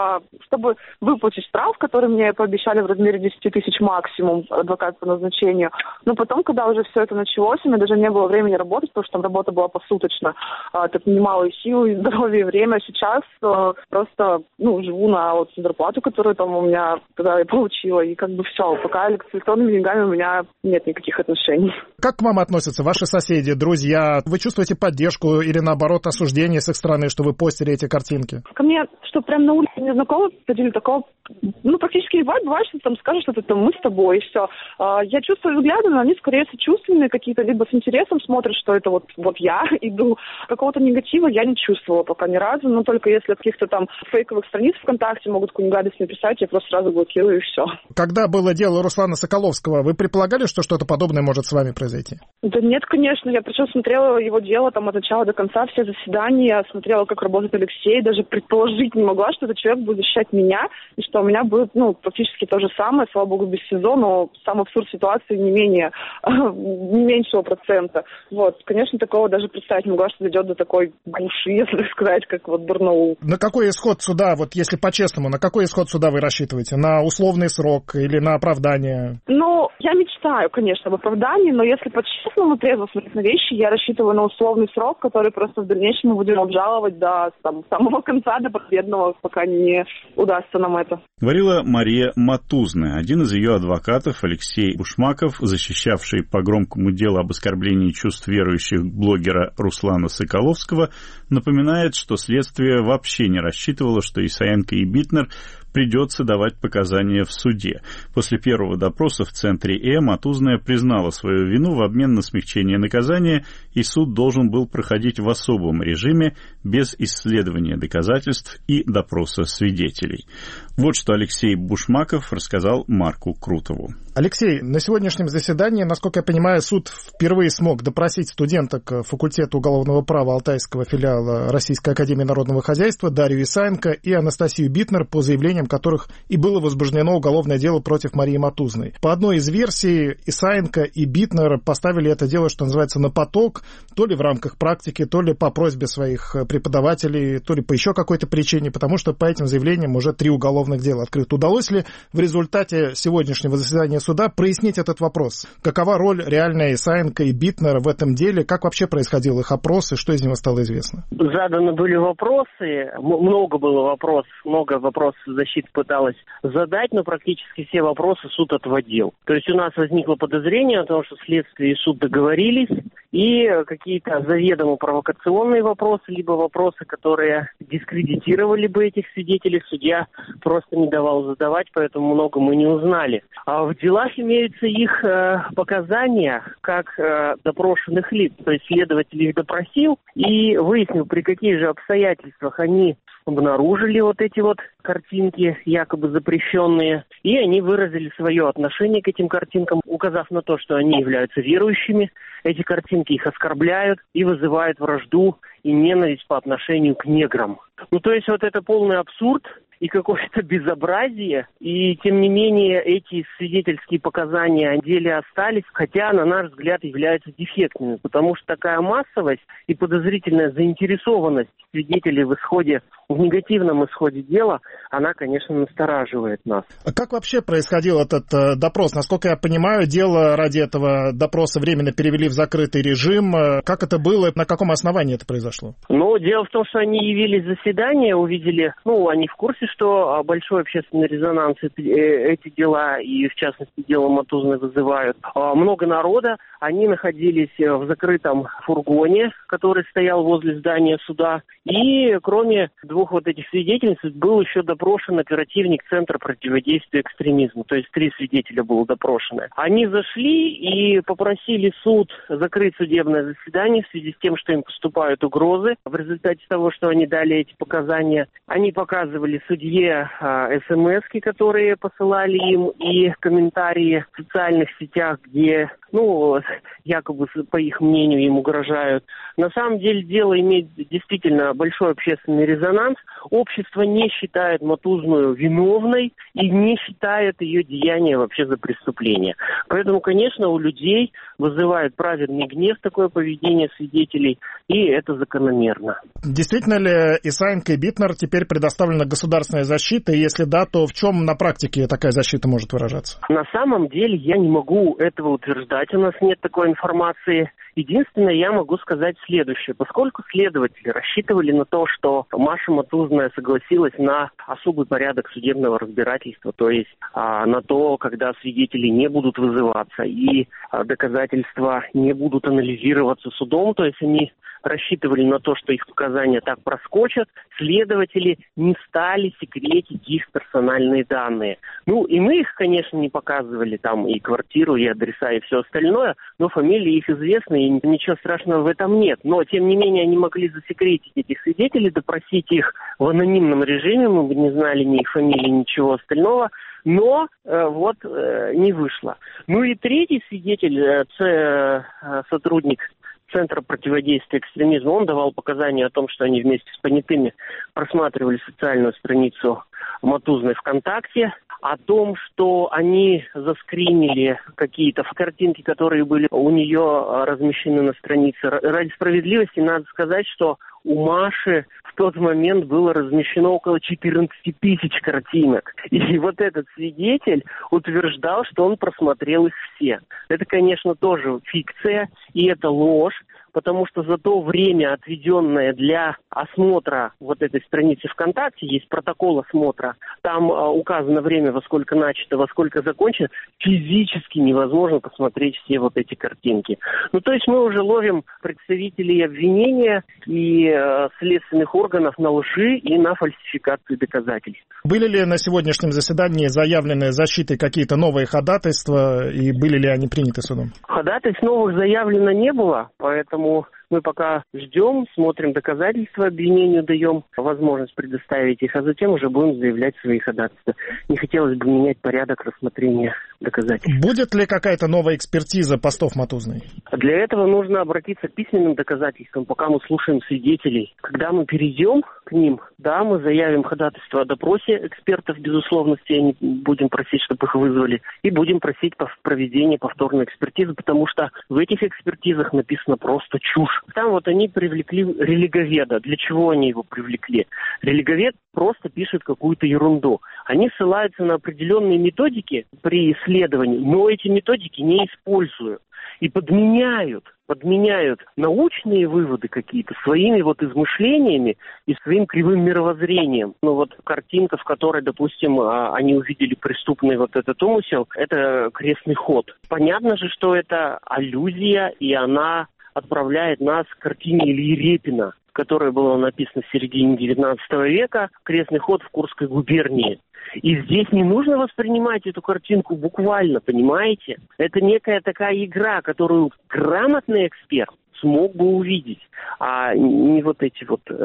чтобы выплатить штраф, который мне пообещали в размере 10 тысяч максимум, адвокат по назначению. Но потом, когда уже все это началось, у меня даже не было времени работать, потому что там работа была посуточно. Это немалые силы, здоровье и время. Сейчас просто живу на зарплату, которую там у меня тогда я получила, и все. Пока с электронными деньгами у меня нет никаких отношений. Как к вам относятся ваши соседи, друзья? Вы чувствуете поддержку или, наоборот, осуждение с их стороны, что вы постили эти картинки? Ко мне, что прям на улице незнакомые подходили, такого практически не бывает, что там скажут, что это мы с тобой, и все. Я чувствую взгляды, но они скорее сочувственные какие-то, либо с интересом смотрят, что это вот я иду. Какого-то негатива я не чувствовала пока ни разу, но только если от каких-то там фейковых страниц ВКонтакте могут какую-нибудь гадость написать, я просто сразу блокирую, и все. Когда было дело Руслана Соколовского, вы предполагали, что что-то подобное может с вами произойти? Да нет, конечно. Я причем смотрела его дело от начала до конца, все заседания, смотрела, как работает Алексей, даже предположить не могла, что этот человек будет защищать меня, и что у меня будет, практически то же самое, слава богу, без СИЗО, но сам абсурд ситуации не меньшего процента. Конечно, такого даже представить не могла, что дойдет до такой глуши, если сказать, как Барнаул. На какой исход суда, если по-честному, на какой исход суда вы рассчитываете? На условный срок или на оправдание? Я мечтаю, конечно, об оправдании, но если по-честному трезво смотреть на вещи, я рассчитываю на условный срок, который просто в дальнейшем мы будем обжаловать до самого конца, до победного, пока не удастся нам это. Говорила Мария Матузная, один из ее адвокатов, Алексей Бушмаков, защищавший по громкому делу об оскорблении чувств верующих блогера Руслана Соколовского, напоминает, что следствие вообще не рассчитывало, что Исаенко и Битнер придется давать показания в суде. После первого допроса в центре Матузная признала свою вину в обмен на смягчение наказания, и суд должен был проходить в особом режиме, без исследования доказательств и допроса свидетелей. Вот что Алексей Бушмаков рассказал Марку Крутову. Алексей, на сегодняшнем заседании, насколько я понимаю, суд впервые смог допросить студенток факультета уголовного права Алтайского филиала Российской академии народного хозяйства Дарью Исаенко и Анастасию Битнер, по заявлениям которых и было возбуждено уголовное дело против Марии Матузной. По одной из версий, Исаенко и Битнер поставили это дело, что называется, на поток, то ли в рамках практики, то ли по просьбе своих преподавателей, то ли по еще какой-то причине, потому что по этим заявлениям уже 3 уголовных дела открыты. Удалось ли в результате сегодняшнего заседания суда прояснить этот вопрос? Какова роль реальная Исаенко и Битнера в этом деле? Как вообще происходил их опрос и что из него стало известно? Заданы были вопросы, много было вопросов, много вопросов защита пыталась задать, но практически все вопросы суд отводил. То есть у нас возникло подозрение о том, что следствие и суд договорились, и какие-то заведомо провокационные вопросы, либо вопросы, которые дискредитировали бы этих свидетелей, судья просто не давал задавать, поэтому много мы не узнали. А в делах имеются их показания как допрошенных лиц, то есть следователь их допросил и выяснил, при каких же обстоятельствах они обнаружили вот эти вот картинки, якобы запрещенные, и они выразили свое отношение к этим картинкам, указав на то, что они являются верующими, эти картинки их оскорбляют и вызывают вражду и ненависть по отношению к неграм. То есть вот это полный абсурд и какое-то безобразие, и тем не менее эти свидетельские показания о деле остались, хотя, на наш взгляд, являются дефектными, потому что такая массовость и подозрительная заинтересованность свидетелей в негативном исходе дела она, конечно, настораживает нас. А как вообще происходил этот допрос? Насколько я понимаю, дело ради этого допроса временно перевели в закрытый режим. Как это было, на каком основании это произошло? Ну, дело в том, что они явились в заседание, увидели, они в курсе, что большой общественный резонанс эти дела, и в частности дело Матузной вызывают. Много народа, они находились в закрытом фургоне, который стоял возле здания суда, и кроме двух вот этих свидетельниц был еще допрошен оперативник Центра противодействия экстремизму, то есть 3 свидетеля было допрошено. Они зашли и попросили суд закрыть судебное заседание в связи с тем, что им поступают угрозы. В результате того, что они дали эти показания, они показывали судье смс-ки, которые посылали им, и комментарии в социальных сетях, где, якобы, по их мнению, им угрожают. На самом деле дело имеет действительно большой общественный резонанс. Общество не считает Матузную виновной и не считает ее деяния вообще за преступление. Поэтому, конечно, у людей вызывает праведный гнев такое поведение свидетелей, и это закономерно. Действительно ли Исаенко и Битнер теперь предоставлена государственная защита? И если да, то в чем на практике такая защита может выражаться? На самом деле я не могу этого утверждать, у нас нет такой информации. Единственное, я могу сказать следующее. Поскольку следователи рассчитывали на то, что Маша Матузная согласилась на особый порядок судебного разбирательства, то есть на то, когда свидетели не будут вызываться и доказательства не будут анализироваться судом, то есть они рассчитывали на то, что их показания так проскочат, следователи не стали секретить их персональные данные. И мы их, конечно, не показывали, там и квартиру, и адреса, и все остальное, но фамилии их известны, и ничего страшного в этом нет. Но, тем не менее, они могли засекретить этих свидетелей, допросить их в анонимном режиме, мы бы не знали ни их фамилии, ничего остального, но не вышло. И третий свидетель, сотрудник Центра противодействия экстремизму, он давал показания о том, что они вместе с понятыми просматривали социальную страницу Матузной ВКонтакте, о том, что они заскринили какие-то картинки, которые были у нее размещены на странице. Ради справедливости надо сказать, что у Маши в тот момент было размещено около 14 тысяч картинок. И вот этот свидетель утверждал, что он просмотрел их все. Это, конечно, тоже фикция, и это ложь, потому что за то время, отведенное для осмотра вот этой страницы ВКонтакте, есть протокол осмотра, там указано время, во сколько начато, во сколько закончено, физически невозможно посмотреть все вот эти картинки. То есть мы уже ловим представителей обвинения и следственных органов на лжи и на фальсификации доказательств. Были ли на сегодняшнем заседании заявлены защитой какие-то новые ходатайства, и были ли они приняты судом? Ходатайств новых заявлено не было, поэтому мы пока ждем, смотрим доказательства, обвинению даем возможность предоставить их, а затем уже будем заявлять свои ходатайства. Не хотелось бы менять порядок рассмотрения доказательств. Будет ли какая-то новая экспертиза постов Матузной? Для этого нужно обратиться к письменным доказательствам, пока мы слушаем свидетелей. Когда мы перейдем к ним, да, мы заявим ходатайство о допросе экспертов, безусловно, все будем просить, чтобы их вызвали, и будем просить проведения повторной экспертизы, потому что в этих экспертизах написано просто чушь. Там они привлекли религоведа. Для чего они его привлекли? Религовед просто пишет какую-то ерунду. Они ссылаются на определенные методики при исследовании, но эти методики не используют и подменяют научные выводы какие-то своими измышлениями и своим кривым мировоззрением. Картинка, в которой, допустим, они увидели преступный этот умысел, это крестный ход. Понятно же, что это аллюзия, и она отправляет нас к картине Ильи Репина, которая была написана в середине XIX века, «Крестный ход в Курской губернии». И здесь не нужно воспринимать эту картинку буквально, понимаете? Это некая такая игра, которую грамотный эксперт смог бы увидеть, а не эти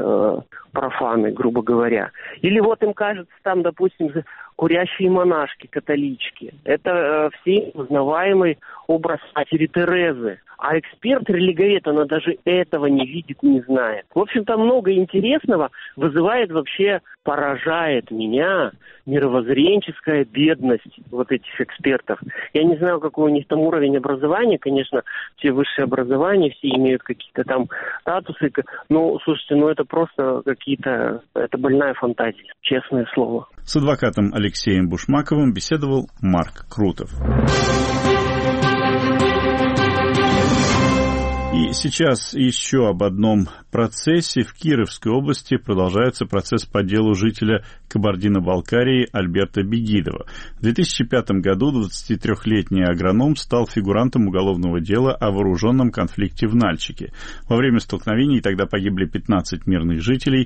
профаны, грубо говоря. Или им кажется там, допустим, курящие монашки, католички. Это все узнаваемый образ матери Терезы. А эксперт-религовед, она даже этого не видит, не знает. В общем, там много интересного, вызывает вообще, поражает меня мировоззренческая бедность вот этих экспертов. Я не знаю, какой у них там уровень образования, конечно, все высшее образование, все имеют какие-то там статусы, но, слушайте, это просто какие-то, это больная фантазия, честное слово. С адвокатом Алексеем Бушмаковым беседовал Марк Крутов. И сейчас еще об одном процессе. В Кировской области продолжается процесс по делу жителя Кабардино-Балкарии Альберта Бегидова. В 2005 году 23-летний агроном стал фигурантом уголовного дела о вооруженном конфликте в Нальчике. Во время столкновений тогда погибли 15 мирных жителей,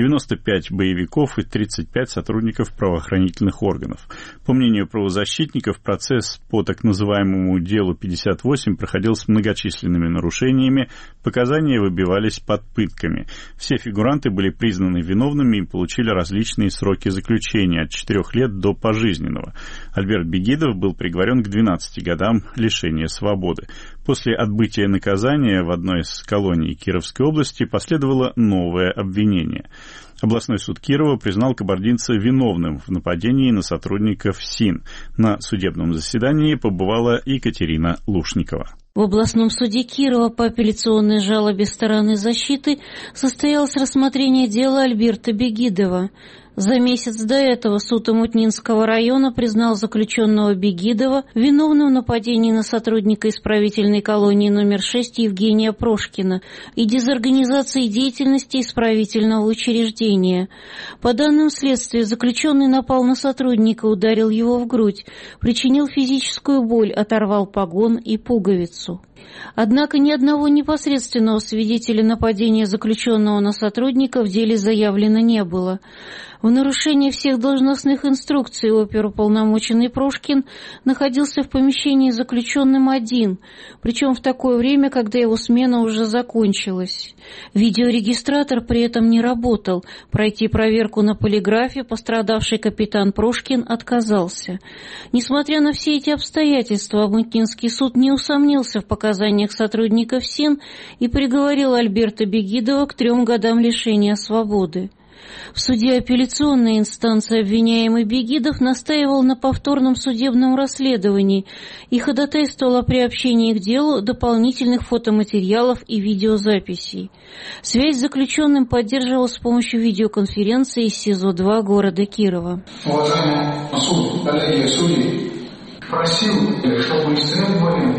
95 боевиков и 35 сотрудников правоохранительных органов. По мнению правозащитников, процесс по так называемому делу 58 проходил с многочисленными нарушениями, показания выбивались под пытками. Все фигуранты были признаны виновными и получили различные сроки заключения от 4 лет до пожизненного. Альберт Бегидов был приговорен к 12 годам лишения свободы. После отбытия наказания в одной из колоний Кировской области последовало новое обвинение. Областной суд Кирова признал кабардинца виновным в нападении на сотрудников СИН. На судебном заседании побывала Екатерина Лушникова. В областном суде Кирова по апелляционной жалобе стороны защиты состоялось рассмотрение дела Альберта Бегидова. За месяц до этого суд Омутнинского района признал заключенного Бегидова виновным в нападении на сотрудника исправительной колонии номер 6 Евгения Прошкина и дезорганизации деятельности исправительного учреждения. По данным следствия, заключенный напал на сотрудника, ударил его в грудь, причинил физическую боль, оторвал погон и пуговицу. Однако ни одного непосредственного свидетеля нападения заключенного на сотрудника в деле заявлено не было. В нарушении всех должностных инструкций оперуполномоченный Прошкин находился в помещении заключенным один, причем в такое время, когда его смена уже закончилась. Видеорегистратор при этом не работал. Пройти проверку на полиграфе пострадавший капитан Прошкин отказался. Несмотря на все эти обстоятельства, Омутнинский суд не усомнился в показаниях сотрудников СИН и приговорил Альберта Бегидова к 3 годам лишения свободы. В суде апелляционной инстанции обвиняемый Бегидов настаивал на повторном судебном расследовании и ходатайствовал о приобщении к делу дополнительных фотоматериалов и видеозаписей. Связь с заключенным поддерживалась с помощью видеоконференции из СИЗО-2 города Кирова. Уважаемый суд, коллеги судьи, просил, чтобы исследовали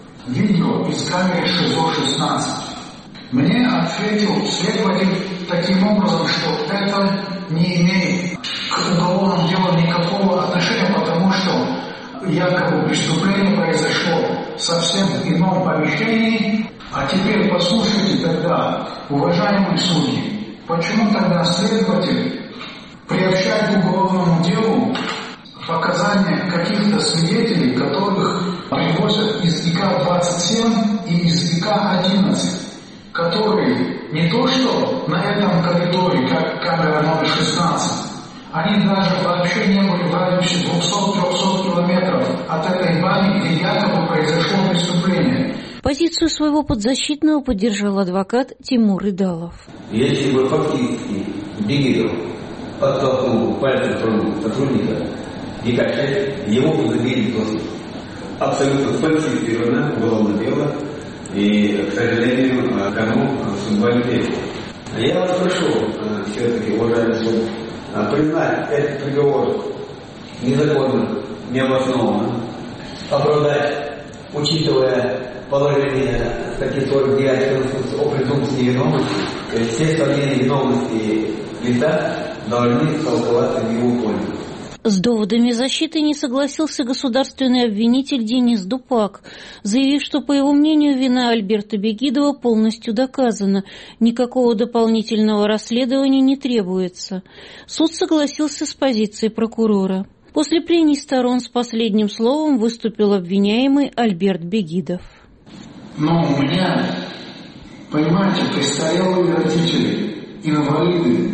видео из камеры ШИЗО-16. Мне ответил следователь таким образом, что это не имеет к уголовному делу никакого отношения, потому что якобы преступление произошло в совсем ином помещении. А теперь послушайте тогда, уважаемые судьи, почему тогда следователь приобщает к уголовному делу показания каких-то свидетелей, которых привозят из ИК-27 и из ИК-11, которые не то что на этом коридоре, как камера номер 16, они даже вообще не были в радиусе 200-300 километров от этой бани, где якобы произошло преступление. Позицию своего подзащитного поддержал адвокат Тимур Идалов. Если бы фактически Бегидов оттолкнул пальцем сотрудника ИК-6, его бы забили просто. Абсолютно фальсифицированное уголовное дело. И, к сожалению, кому судьба людей. Я вас прошу, все-таки, уважаемый суд, признать этот приговор незаконным, необоснованным, оправдать, учитывая положение статьи 49 Конституции о презумпции невиновности, все сомнения виновности лица должны толковаться в его пользу. С доводами защиты не согласился государственный обвинитель Денис Дупак, заявив, что, по его мнению, вина Альберта Бегидова полностью доказана, никакого дополнительного расследования не требуется. Суд согласился с позицией прокурора. После прений сторон с последним словом выступил обвиняемый Альберт Бегидов. Но у меня, понимаете, престарелые родители, инвалиды,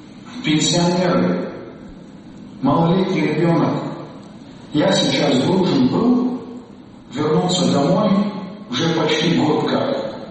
пенсионеры, малолетний ребенок. Я сейчас должен был вернуться домой уже почти год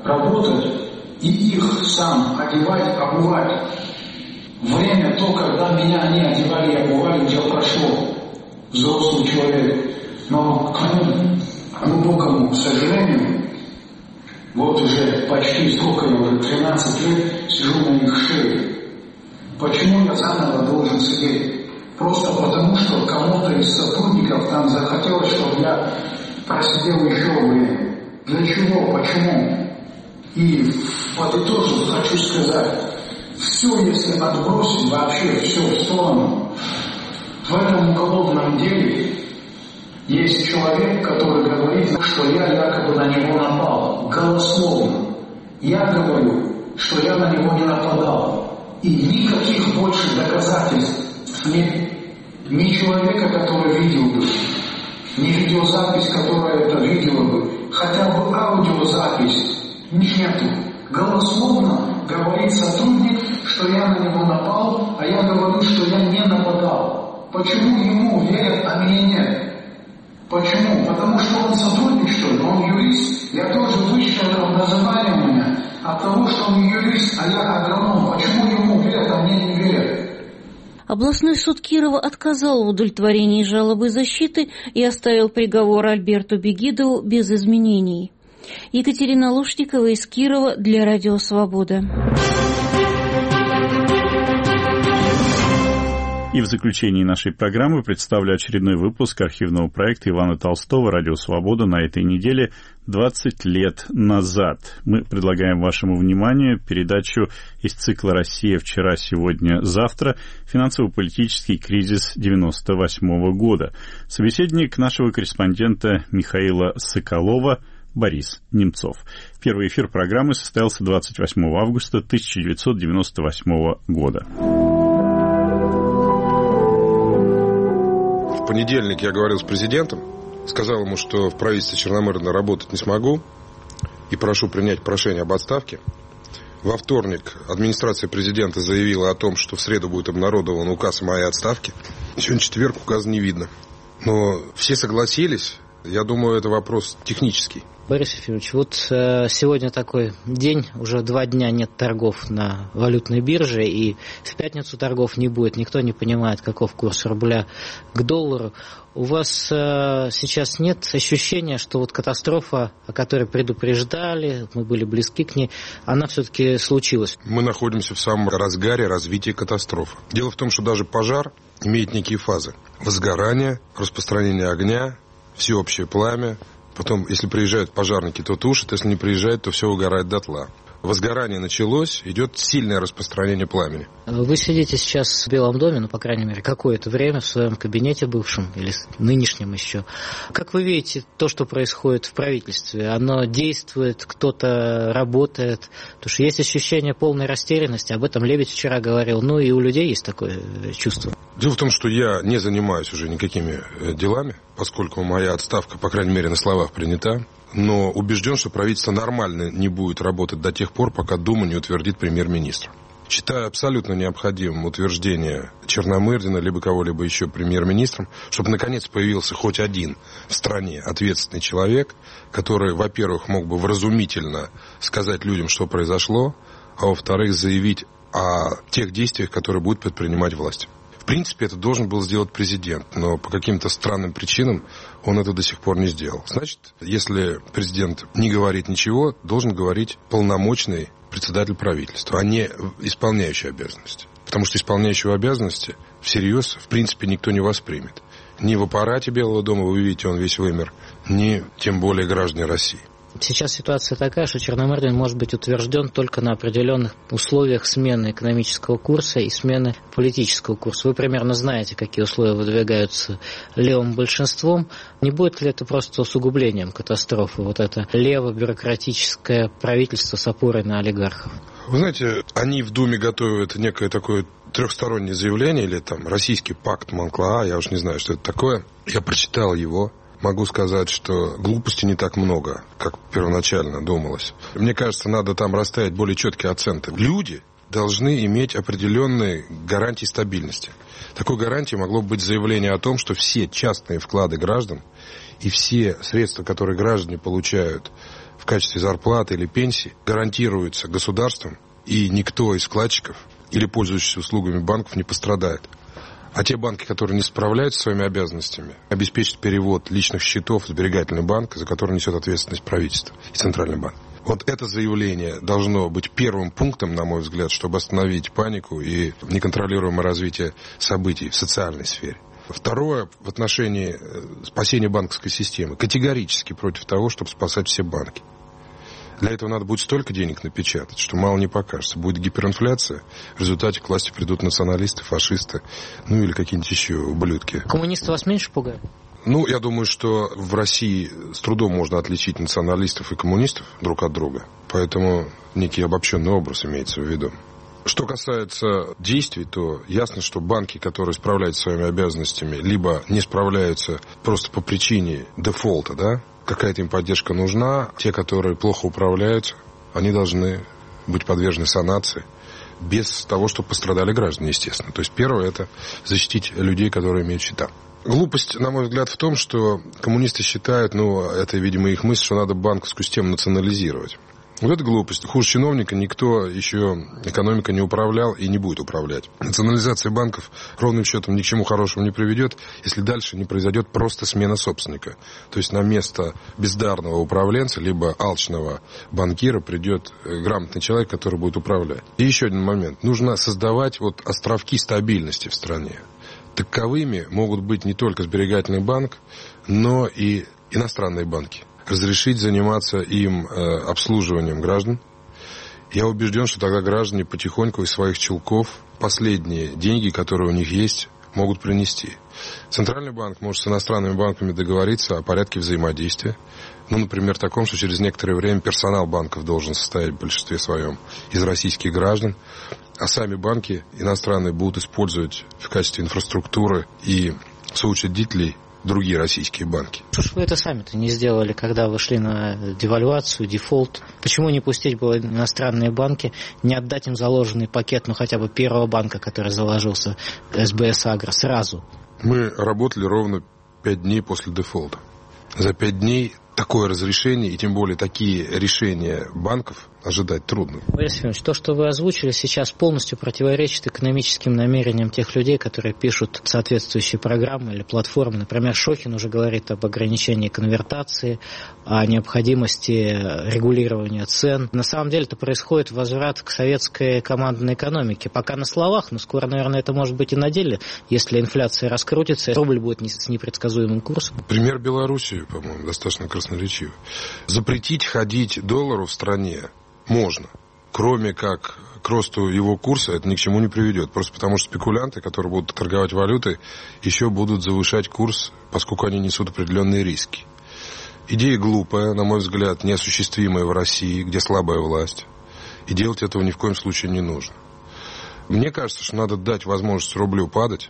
работать и их сам одевать, обувать. Время то, когда меня они одевали и обували, уже прошло. Взрослый человек. Но к моему глубокому сожалению, вот уже почти сколько я уже, 13 лет сижу на их шее. Почему я заново должен сидеть? Просто потому, что кому-то из сотрудников там захотелось, чтобы я просидел еще время. Для чего? Почему? И подытожив хочу сказать, все, если отбросить вообще все в сторону, в этом уголовном деле есть человек, который говорит, что я якобы на него напал. Голословно. Я говорю, что я на него не нападал. И никаких больше доказательств нет. Ни человека, который видел бы, ни видеозапись, которая это видела бы, хотя бы аудиозапись нету. Голословно говорит сотрудник, что я на него напал, а я говорю, что я не нападал. Почему ему верят, а мне нет? Почему? Потому что он сотрудник, что ли? Он юрист. Я тоже высшее образование у меня. От того, что он юрист, а я агроном. Почему ему верят, а мне не верят? Областной суд Кирова отказал в удовлетворении жалобы защиты и оставил приговор Альберту Бегидову без изменений. Екатерина Лушникова из Кирова для Радио Свобода. И в заключении нашей программы представлю очередной выпуск архивного проекта Ивана Толстого «Радио Свобода» на этой неделе 20 лет назад. Мы предлагаем вашему вниманию передачу из цикла «Россия. Вчера, сегодня, завтра. Финансово-политический кризис 1998 года». Собеседник нашего корреспондента Михаила Соколова Борис Немцов. Первый эфир программы состоялся 28 августа 1998 года. В понедельник я говорил с президентом, сказал ему, что в правительстве Черномырдина работать не смогу и прошу принять прошение об отставке. Во вторник администрация президента заявила о том, что в среду будет обнародован указ о моей отставке. Сегодня четверг, указа не видно. Но все согласились. Я думаю, это вопрос технический. Борис Ефимович, вот сегодня такой день, уже 2 дня нет торгов на валютной бирже, и в пятницу торгов не будет, никто не понимает, каков курс рубля к доллару. У вас сейчас нет ощущения, что вот катастрофа, о которой предупреждали, мы были близки к ней, она все-таки случилась? Мы находимся в самом разгаре развития катастрофы. Дело в том, что даже пожар имеет некие фазы. Возгорание, распространение огня, всеобщее пламя. Потом, если приезжают пожарники, то тушат, если не приезжают, то все угорает дотла. Возгорание началось, идет сильное распространение пламени. Вы сидите сейчас в Белом доме, ну, по крайней мере, какое-то время в своем кабинете бывшем или нынешнем еще. Как вы видите то, что происходит в правительстве? Оно действует, кто-то работает? Потому что есть ощущение полной растерянности, об этом Лебедь вчера говорил, ну и у людей есть такое чувство. Дело в том, что я не занимаюсь уже никакими делами, поскольку моя отставка, по крайней мере, на словах принята. Но убежден, что правительство нормально не будет работать до тех пор, пока Дума не утвердит премьер-министра. Считаю абсолютно необходимым утверждение Черномырдина либо кого-либо еще премьер-министром, чтобы наконец появился хоть один в стране ответственный человек, который, во-первых, мог бы вразумительно сказать людям, что произошло, а во-вторых, заявить о тех действиях, которые будет предпринимать власть. В принципе, это должен был сделать президент, но по каким-то странным причинам он это до сих пор не сделал. Значит, если президент не говорит ничего, должен говорить полномочный председатель правительства, а не исполняющий обязанности. Потому что исполняющего обязанности всерьез, в принципе, никто не воспримет. Ни в аппарате Белого дома, вы видите, он весь вымер, ни тем более граждане России. Сейчас ситуация такая, что Черномырдин может быть утвержден только на определенных условиях смены экономического курса и смены политического курса. Вы примерно знаете, какие условия выдвигаются левым большинством. Не будет ли это просто усугублением катастрофы, вот это лево-бюрократическое правительство с опорой на олигархов? Вы знаете, они в Думе готовят некое такое трехстороннее заявление, или там российский пакт Монклаа, я уж не знаю, что это такое. Я прочитал его. Могу сказать, что глупости не так много, как первоначально думалось. Мне кажется, надо там расставить более четкие акценты. Люди должны иметь определенные гарантии стабильности. Такой гарантией могло быть заявление о том, что все частные вклады граждан и все средства, которые граждане получают в качестве зарплаты или пенсии гарантируется государством, и никто из вкладчиков или пользующихся услугами банков не пострадает. А те банки, которые не справляются со своими обязанностями, обеспечат перевод личных счетов в сберегательный банк, за который несет ответственность правительство и Центральный банк. Вот это заявление должно быть первым пунктом, на мой взгляд, чтобы остановить панику и неконтролируемое развитие событий в социальной сфере. Второе, в отношении спасения банковской системы. Категорически против того, чтобы спасать все банки. Для этого надо будет столько денег напечатать, что мало не покажется. Будет гиперинфляция, в результате к власти придут националисты, фашисты, ну или какие-нибудь еще ублюдки. Коммунисты вас меньше пугают? Ну, я думаю, что в России с трудом можно отличить националистов и коммунистов друг от друга. Поэтому некий обобщенный образ имеется в виду. Что касается действий, то ясно, что банки, которые справляются со своими обязанностями, либо не справляются просто по причине дефолта, да, какая-то им поддержка нужна. Те, которые плохо управляются, они должны быть подвержены санации без того, чтобы пострадали граждане, естественно. То есть первое – это защитить людей, которые имеют счета. Глупость, на мой взгляд, в том, что коммунисты считают, это, видимо, их мысль, что надо банковскую систему национализировать. Вот это глупость. Хуже чиновника никто еще экономикой не управлял и не будет управлять. Национализация банков ровным счетом ни к чему хорошему не приведет, если дальше не произойдет просто смена собственника. То есть на место бездарного управленца, либо алчного банкира придет грамотный человек, который будет управлять. И еще один момент. Нужно создавать островки стабильности в стране. Таковыми могут быть не только сберегательный банк, но и иностранные банки. Разрешить заниматься им обслуживанием граждан. Я убежден, что тогда граждане потихоньку из своих чулков последние деньги, которые у них есть, могут принести. Центральный банк может с иностранными банками договориться о порядке взаимодействия. Например, таком, что через некоторое время персонал банков должен состоять в большинстве своем из российских граждан, а сами банки иностранные будут использовать в качестве инфраструктуры и соучредителей другие российские банки. Что ж вы это сами-то не сделали, когда вы шли на девальвацию, дефолт? Почему не пустить было иностранные банки, не отдать им заложенный пакет, хотя бы первого банка, который заложился, СБС Агро, сразу? Мы работали ровно 5 дней после дефолта. За 5 дней такое разрешение, и тем более такие решения банков ожидать трудно. Борис Ефимович, то, что вы озвучили сейчас, полностью противоречит экономическим намерениям тех людей, которые пишут соответствующие программы или платформы. Например, Шохин уже говорит об ограничении конвертации, о необходимости регулирования цен. На самом деле это происходит возврат к советской командной экономике. Пока на словах, но скоро, наверное, это может быть и на деле, если инфляция раскрутится, рубль будет с непредсказуемым курсом. Пример Белоруссии, по-моему, достаточно красноречивый. Запретить ходить доллару в стране можно, кроме как к росту его курса это ни к чему не приведет. Просто потому что спекулянты, которые будут торговать валютой, еще будут завышать курс, поскольку они несут определенные риски. Идея глупая, на мой взгляд, неосуществимая в России, где слабая власть. И делать этого ни в коем случае не нужно. Мне кажется, что надо дать возможность рублю падать,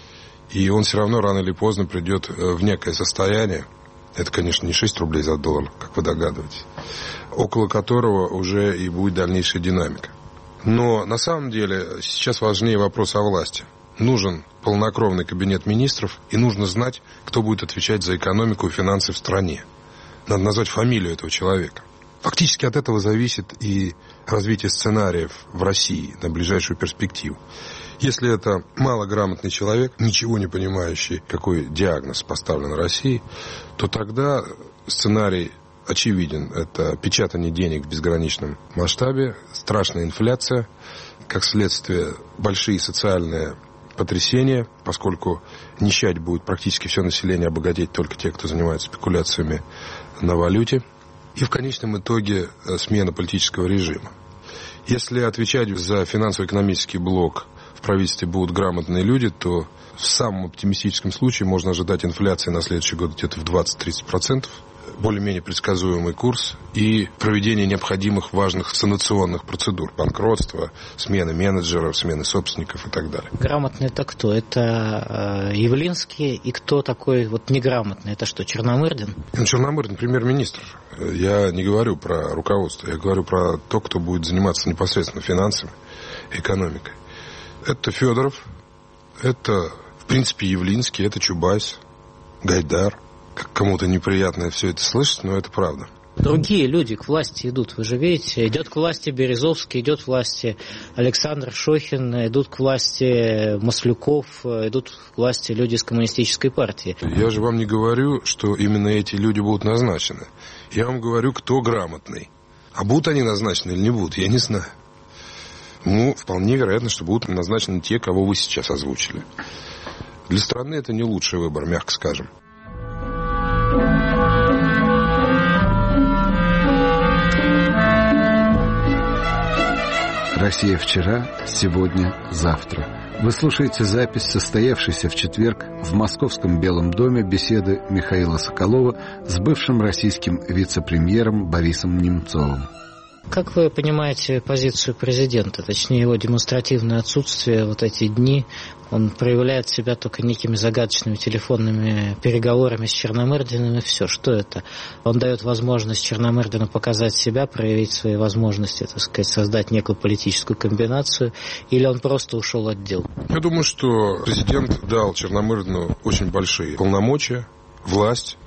и он все равно рано или поздно придет в некое состояние. Это, конечно, не 6 рублей за доллар, как вы догадываетесь, около которого уже и будет дальнейшая динамика. Но на самом деле сейчас важнее вопрос о власти. Нужен полнокровный кабинет министров, и нужно знать, кто будет отвечать за экономику и финансы в стране. Надо назвать фамилию этого человека. Фактически от этого зависит и развитие сценариев в России на ближайшую перспективу. Если это малограмотный человек, ничего не понимающий, какой диагноз поставлен России, то тогда сценарий очевиден. Это печатание денег в безграничном масштабе, страшная инфляция, как следствие большие социальные потрясения, поскольку нищать будет практически все население, а богатеть только те, кто занимается спекуляциями на валюте. И в конечном итоге смена политического режима. Если отвечать за финансово-экономический блок в правительстве будут грамотные люди, то в самом оптимистическом случае можно ожидать инфляции на следующий год где-то в 20-30%, более-менее предсказуемый курс и проведение необходимых важных санационных процедур, банкротства, смены менеджеров, смены собственников и так далее. Грамотный это кто? Это Явлинский, и кто такой неграмотный? Это что, Черномырдин? Черномырдин премьер-министр. Я не говорю про руководство, я говорю про то, кто будет заниматься непосредственно финансами, экономикой. Это Федоров, это, в принципе, Явлинский, это Чубайс, Гайдар. Как кому-то неприятно все это слышать, но это правда. Другие люди к власти идут, вы же видите. Идет к власти Березовский, идет к власти Александр Шохин, идут к власти Маслюков, идут к власти люди из Коммунистической партии. Я же вам не говорю, что именно эти люди будут назначены. Я вам говорю, кто грамотный. А будут они назначены или не будут, я не знаю. Ну, вполне вероятно, что будут назначены те, кого вы сейчас озвучили. Для страны это не лучший выбор, мягко скажем. Россия вчера, сегодня, завтра. Вы слушаете запись, состоявшейся в четверг в Московском Белом доме беседы Михаила Соколова с бывшим российским вице-премьером Борисом Немцовым. Как вы понимаете позицию президента, точнее его демонстративное отсутствие вот эти дни? Он проявляет себя только некими загадочными телефонными переговорами с Черномырдиным, и все. Что это? Он дает возможность Черномырдину показать себя, проявить свои возможности, так сказать, создать некую политическую комбинацию, или он просто ушел от дел? Я думаю, что президент дал Черномырдину очень большие полномочия, власть,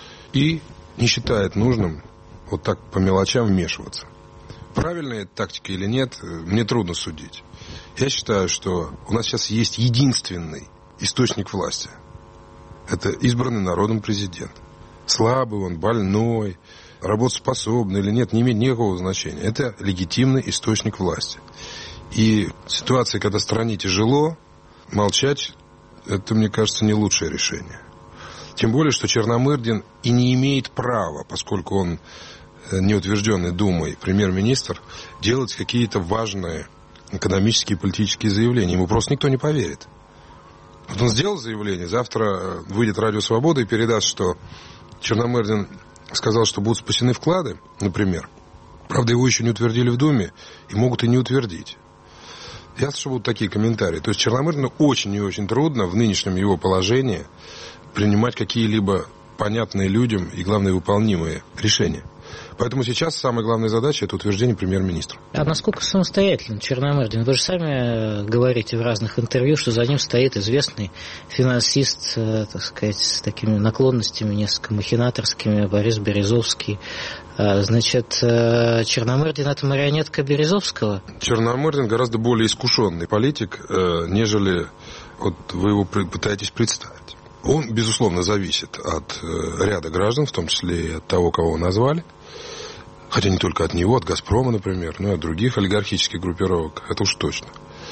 и не считает нужным вот так по мелочам вмешиваться. Правильная это тактика или нет, мне трудно судить. Я считаю, что у нас сейчас есть единственный источник власти. Это избранный народом президент. Слабый он, больной, работоспособный или нет, не имеет никакого значения. Это легитимный источник власти. И в ситуации, когда стране тяжело, молчать, это, мне кажется, не лучшее решение. Тем более, что Черномырдин и не имеет права, поскольку он неутвержденный Думой премьер-министр, делать какие-то важные экономические и политические заявления. Ему просто никто не поверит. Вот он сделал заявление, завтра выйдет Радио Свобода и передаст, что Черномырдин сказал, что будут спасены вклады, например. Правда, его еще не утвердили в Думе и могут и не утвердить. Ясно, что будут такие комментарии. То есть Черномырдину очень и очень трудно в нынешнем его положении принимать какие-либо понятные людям и, главное, выполнимые решения. Поэтому сейчас самая главная задача – это утверждение премьер-министра. А насколько самостоятельно Черномырдин? Вы же сами говорите в разных интервью, что за ним стоит известный финансист, так сказать, с такими наклонностями несколько махинаторскими, Борис Березовский. Значит, Черномырдин – это марионетка Березовского? Черномырдин гораздо более искушенный политик, нежели вот вы его пытаетесь представить. Он, безусловно, зависит от ряда граждан, в том числе и от того, кого вы назвали. Хотя не только от него, от «Газпрома», например, но и от других олигархических группировок. Это уж точно.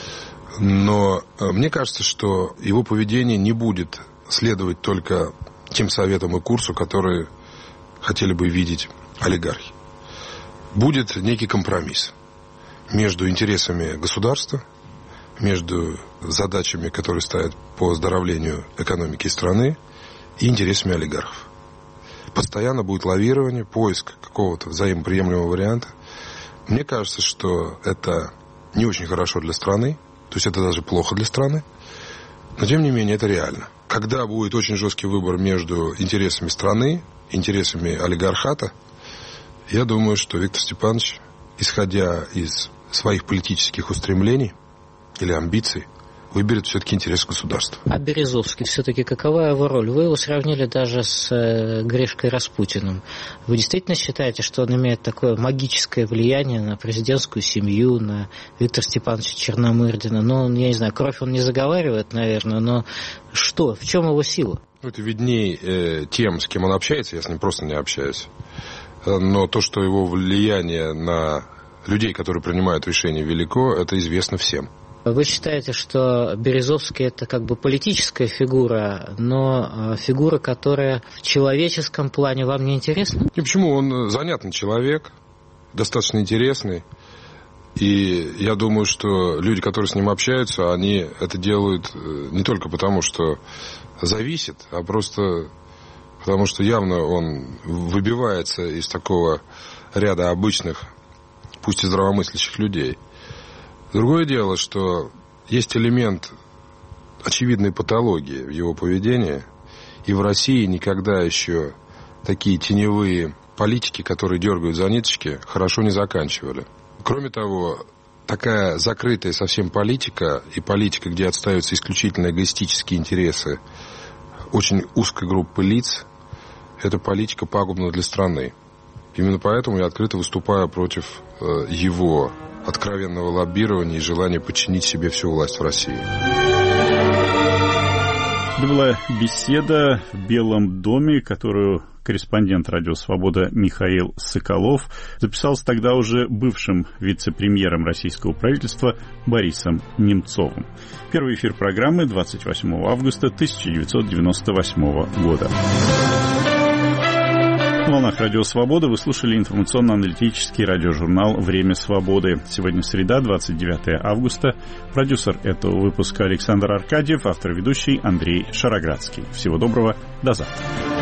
Но мне кажется, что его поведение не будет следовать только тем советам и курсу, которые хотели бы видеть олигархи. Будет некий компромисс между интересами государства, между задачами, которые стоят по оздоровлению экономики страны, и интересами олигархов. Постоянно будет лавирование, поиск какого-то взаимоприемлемого варианта. Мне кажется, что это не очень хорошо для страны, то есть это даже плохо для страны, но тем не менее это реально. Когда будет очень жесткий выбор между интересами страны, интересами олигархата, я думаю, что Виктор Степанович, исходя из своих политических устремлений или амбиций, выберет все-таки интерес государства. А Березовский все-таки какова его роль? Вы его сравнили даже с Гришкой Распутиным. Вы действительно считаете, что он имеет такое магическое влияние на президентскую семью, на Виктора Степановича Черномырдина? Ну, я не знаю, кровь он не заговаривает, наверное, но что? В чем его сила? Это виднее тем, с кем он общается, я с ним просто не общаюсь. Но то, что его влияние на людей, которые принимают решения, велико, это известно всем. Вы считаете, что Березовский – это как бы политическая фигура, но фигура, которая в человеческом плане вам не интересна? И почему? Он занятный человек, достаточно интересный. И я думаю, что люди, которые с ним общаются, они это делают не только потому, что зависит, а просто потому, что явно он выбивается из такого ряда обычных, пусть и здравомыслящих людей. Другое дело, что есть элемент очевидной патологии в его поведении, и в России никогда еще такие теневые политики, которые дергают за ниточки, хорошо не заканчивали. Кроме того, такая закрытая совсем политика, и политика, где отстаиваются исключительно эгоистические интересы очень узкой группы лиц, эта политика пагубна для страны. Именно поэтому я открыто выступаю против его откровенного лоббирования и желания подчинить себе всю власть в России. Это была беседа в Белом доме, которую корреспондент «Радио Свобода» Михаил Соколов записал с тогда уже бывшим вице-премьером российского правительства Борисом Немцовым. Первый эфир программы 28 августа 1998 года. На волнах «Радио Свобода» вы слушали информационно-аналитический радиожурнал «Время свободы». Сегодня среда, 29 августа. Продюсер этого выпуска Александр Аркадьев, автор-ведущий Андрей Шароградский. Всего доброго, до завтра.